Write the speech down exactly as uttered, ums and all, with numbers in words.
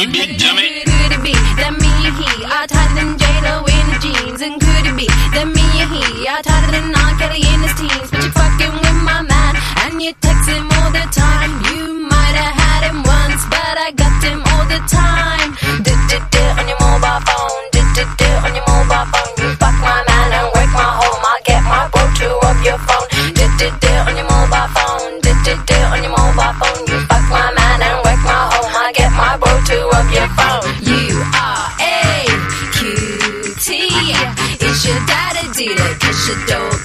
Could it be, could it be that me and he are tighter than J-Lo in the jeans? And could it be that me and he are tighter than R. Kelly in his teens? But you're fucking with my man and you text him all the time. You might have had him once, but I got him all the time. Did-did-did on your mobile phone, did-did-did on your mobile phone. You fuck my man and work my home, I'll get my bro to up your phone. Did-did-did on your mobile phone, did-did-did on your mobile phone. You fuck my man and work my home, I'll get my bro to up your phone. You are a cutie, it's your daddy did it, 'cause you don't